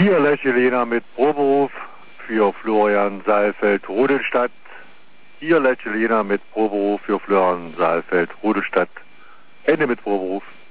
Hier Lechelena mit Proberuf für Florian Saalfeld-Rodelstadt. Hier Lechelena mit Proberuf für Florian Saalfeld-Rodelstadt. Ende mit Proberuf.